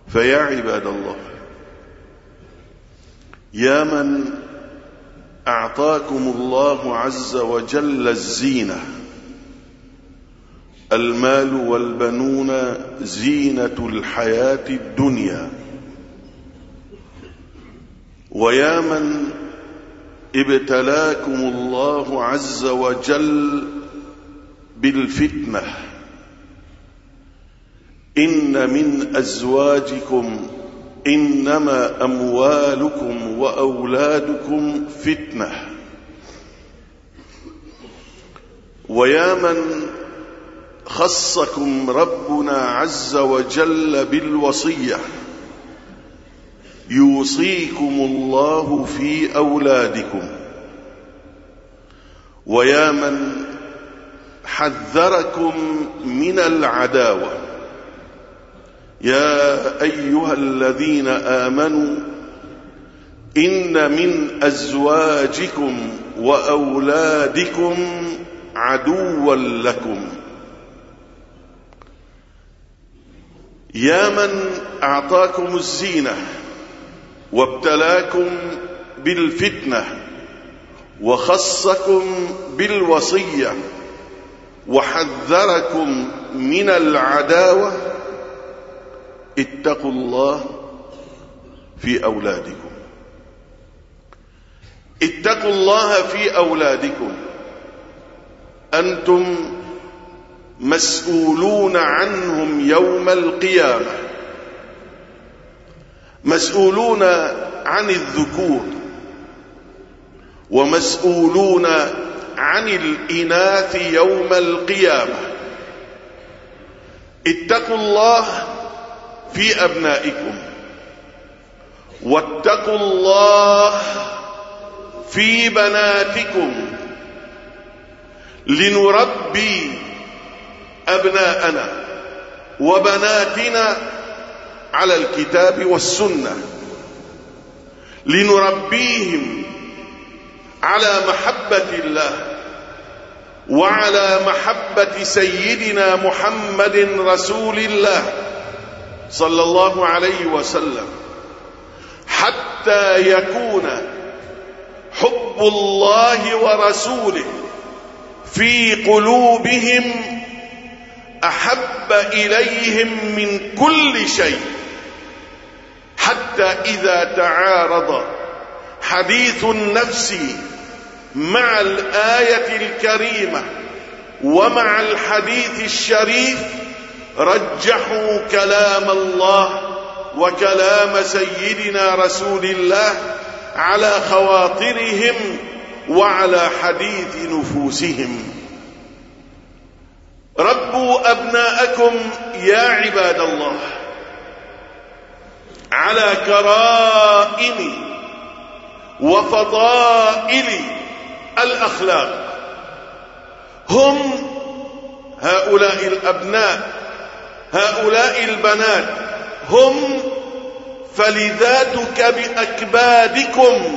فيا عباد الله، يا من أعطاكم الله عز وجل الزينة، المال والبنون زينة الحياة الدنيا، ويا من ابتلاكم الله عز وجل بالفتنة، إن من أزواجكم إنما أموالكم وأولادكم فتنة، ويا من خصكم ربنا عز وجل بالوصية، يوصيكم الله في أولادكم، ويا من حذركم من العداوة، يا أيها الذين آمنوا إن من أزواجكم وأولادكم عدوا لكم. يا من أعطاكم الزينة وابتلاكم بالفتنة وخصكم بالوصية وحذركم من العداوة، اتقوا الله في أولادكم، اتقوا الله في أولادكم، أنتم مسؤولون عنهم يوم القيامة، مسؤولون عن الذكور ومسؤولون عن الإناث يوم القيامة. اتقوا الله في أبنائكم، واتقوا الله في بناتكم، لنربي أبناءنا وبناتنا على الكتاب والسنة، لنربيهم على محبة الله وعلى محبة سيدنا محمد رسول الله صلى الله عليه وسلم، حتى يكون حب الله ورسوله في قلوبهم أحب إليهم من كل شيء، حتى إذا تعارض حديث النفس مع الآية الكريمة ومع الحديث الشريف رجحوا كلام الله وكلام سيدنا رسول الله على خواطرهم وعلى حديث نفوسهم. ربوا أبناءكم يا عباد الله على كرائم وفضائل الأخلاق. هم هؤلاء الأبناء، هؤلاء البنات، هم فلذاتك بأكبادكم،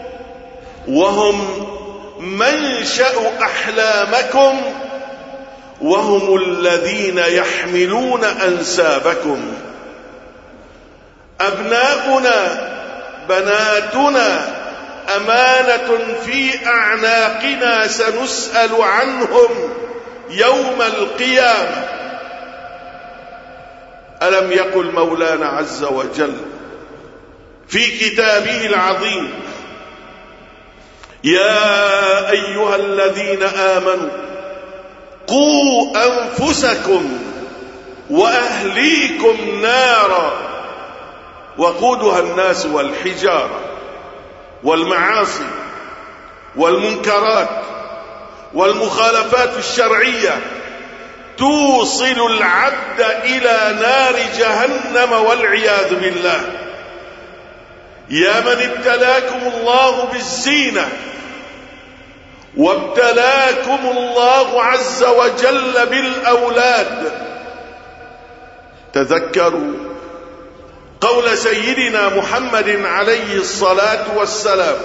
وهم منشأ أحلامكم، وهم الذين يحملون أنسابكم. أبناؤنا بناتنا أمانة في أعناقنا، سنسأل عنهم يوم القيامة. ألم يقل مولانا عز وجل في كتابه العظيم: يا أيها الذين آمنوا قوا أنفسكم وأهليكم نارا وقودها الناس والحجارة والمعاصي والمنكرات والمخالفات الشرعية توصل العبد إلى نار جهنم والعياذ بالله. يا من ابتلاكم الله بالزينة وابتلاكم الله عز وجل بالأولاد، تذكروا قول سيدنا محمد عليه الصلاة والسلام: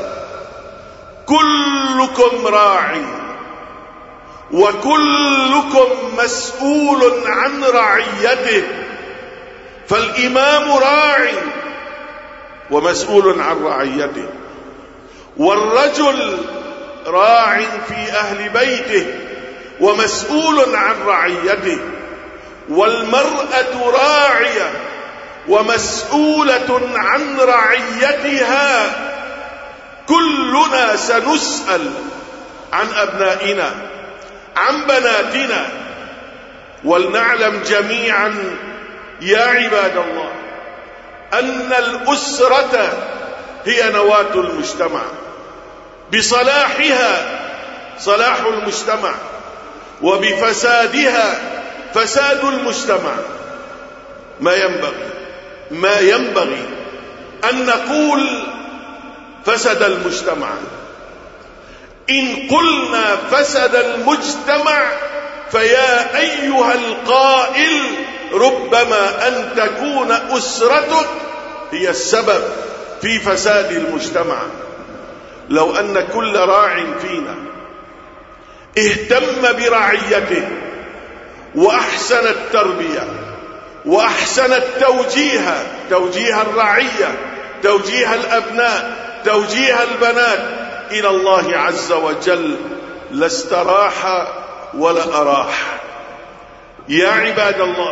كلكم راع وكلكم مسؤول عن رعيته، فالإمام راع ومسؤول عن رعيته، والرجل راع في أهل بيته ومسؤول عن رعيته، والمرأة راعية ومسؤولة عن رعيتها. كلنا سنسأل عن أبنائنا، عن بناتنا. ولنعلم جميعا يا عباد الله أن الأسرة هي نواة المجتمع، بصلاحها صلاح المجتمع، وبفسادها فساد المجتمع. ما ينبغي أن نقول فسد المجتمع. إن قلنا فسد المجتمع فيا أيها القائل ربما أن تكون أسرتك هي السبب في فساد المجتمع. لو أن كل راع فينا اهتم برعيته وأحسن التربية وأحسن توجيه الرعية، توجيه الأبناء، توجيه البنات إلى الله عز وجل، لاستراح ولأراح. يا عباد الله،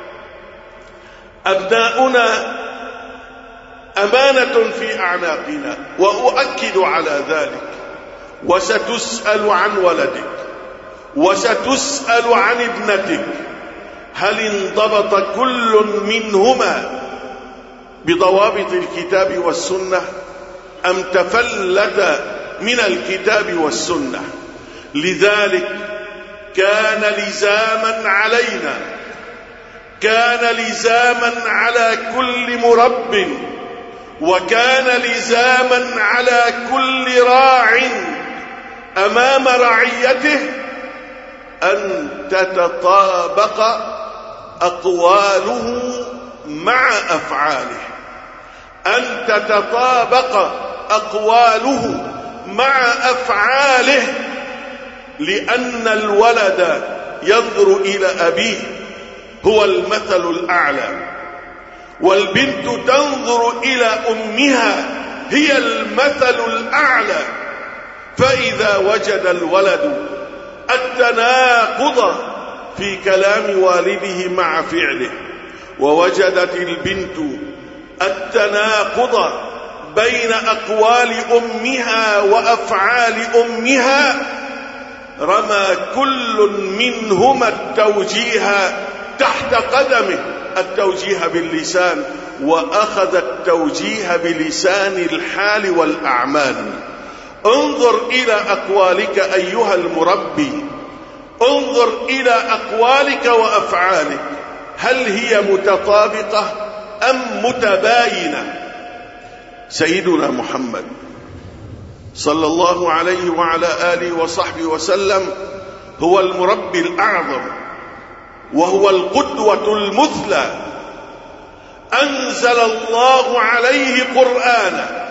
أبناؤنا أمانة في أعناقنا، وأؤكد على ذلك. وستسأل عن ولدك وستسأل عن ابنتك، هل انضبط كل منهما بضوابط الكتاب والسنة أم تفلت من الكتاب والسنة؟ لذلك كان لزاما علينا، كان لزاما على كل مرب، وكان لزاما على كل راع أمام رعيته أن تتطابق أقواله مع أفعاله، أن تتطابق أقواله مع أفعاله، لأن الولد ينظر إلى أبيه هو المثل الأعلى، والبنت تنظر إلى أمها هي المثل الأعلى. فإذا وجد الولد التناقض في كلام والده مع فعله، ووجدت البنت التناقض بين أقوال أمها وأفعال أمها، رمى كل منهما التوجيه تحت قدمه، التوجيه باللسان، وأخذ التوجيه بلسان الحال والأعمال. انظر إلى أقوالك أيها المربي، انظر إلى أقوالك وأفعالك، هل هي متطابقة أم متباينة؟ سيدنا محمد صلى الله عليه وعلى آله وصحبه وسلم هو المربي الأعظم، وهو القدوة المثلى. أنزل الله عليه قرآنا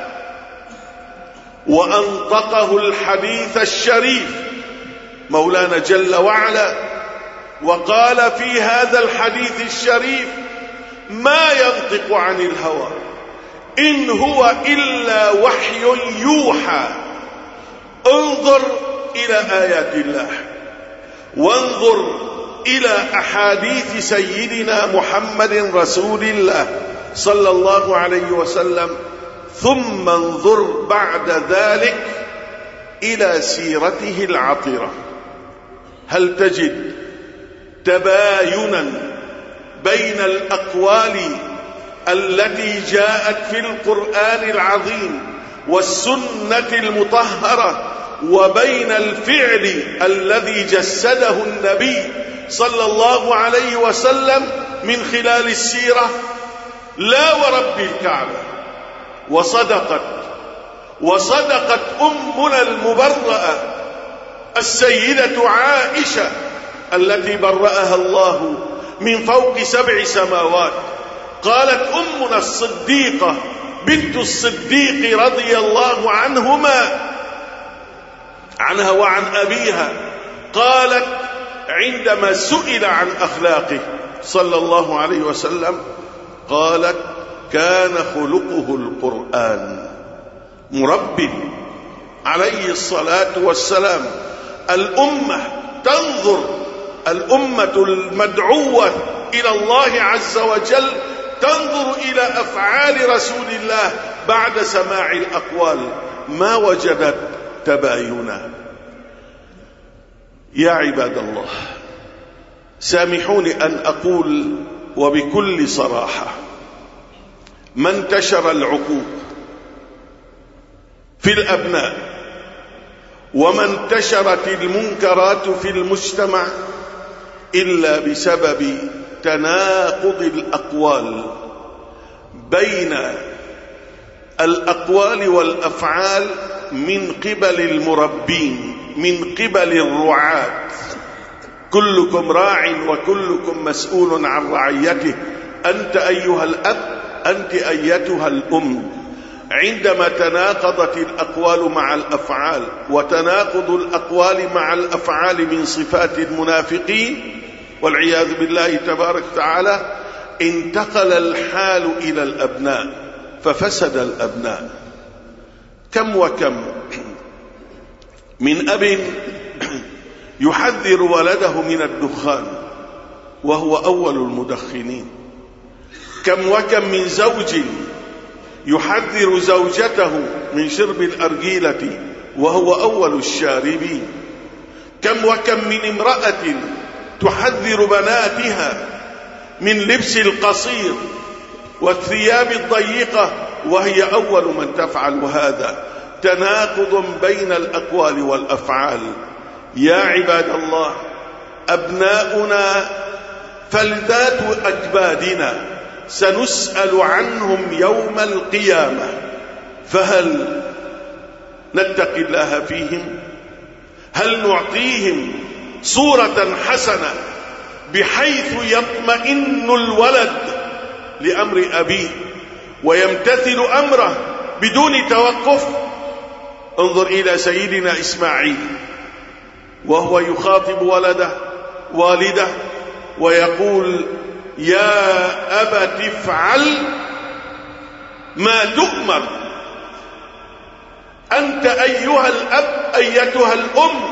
وأنطقه الحديث الشريف مولانا جل وعلا، وقال في هذا الحديث الشريف: ما ينطق عن الهوى إن هو إلا وحي يوحى. انظر إلى آيات الله، وانظر إلى أحاديث سيدنا محمد رسول الله صلى الله عليه وسلم، ثم انظر بعد ذلك إلى سيرته العطرة. هل تجد تباينا بين الأقوال التي جاءت في القرآن العظيم والسنة المطهرة وبين الفعل الذي جسده النبي صلى الله عليه وسلم من خلال السيرة؟ لا ورب الكعبة. وصدقت أمنا المبرأة السيدة عائشة التي برأها الله من فوق 7 سماوات. قالت أمنا الصديقة بنت الصديق رضي الله عنها وعن أبيها، قالت عندما سئل عن أخلاقه صلى الله عليه وسلم: قالت كان خلقه القرآن. مربي عليه الصلاة والسلام. الأمة تنظر، الأمة المدعوة إلى الله عز وجل تنظر إلى أفعال رسول الله بعد سماع الأقوال، ما وجدت تباينا. يا عباد الله، سامحوني أن أقول وبكل صراحة، ما انتشر العقوق في الأبناء وما انتشرت المنكرات في المجتمع إلا بسبب تناقض الأقوال بين الأقوال والأفعال من قبل المربين، من قبل الرعاة. كلكم راع وكلكم مسؤول عن رعيته. أنت أيها الأب، أنت أيتها الأم. عندما تناقضت الأقوال مع الأفعال، وتناقض الأقوال مع الأفعال من صفات المنافقين والعياذ بالله تبارك وتعالى، انتقل الحال إلى الأبناء ففسد الأبناء. كم وكم من أب يحذر ولده من الدخان وهو أول المدخنين. كم وكم من زوج يحذر زوجته من شرب الأرجيلة وهو أول الشاربين. كم وكم من امرأة تحذر بناتها من لبس القصير والثياب الضيقة وهي أول من تفعل هذا. تناقض بين الأقوال والأفعال. يا عباد الله، أبناؤنا فلذات أكبادنا سنسأل عنهم يوم القيامة، فهل نتقي الله فيهم؟ هل نعطيهم صورة حسنة بحيث يطمئن الولد لأمر أبيه ويمتثل أمره بدون توقف؟ انظر إلى سيدنا إسماعيل وهو يخاطب والده ويقول يا أبت افعل ما تؤمر. أنت أيها الأب أيتها الأم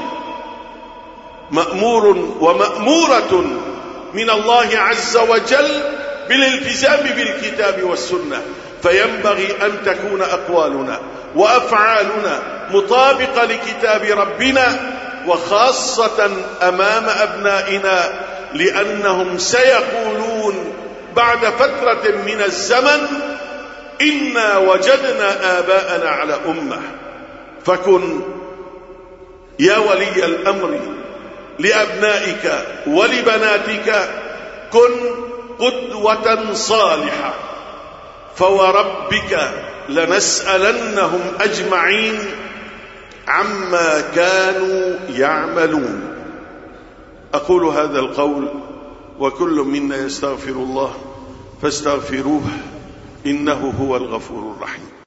مأمور ومأمورة من الله عز وجل بالالتزام بالكتاب والسنة، فينبغي أن تكون أقوالنا وأفعالنا مطابقة لكتاب ربنا، وخاصة أمام أبنائنا، لأنهم سيقولون بعد فترة من الزمن إنا وجدنا آباءنا على أمة. فكن يا ولي الأمر لأبنائك ولبناتك كن قدوة صالحة، فوربك لنسألنهم أجمعين عما كانوا يعملون. أقول هذا القول وكل منا يستغفر الله فاستغفروه إنه هو الغفور الرحيم.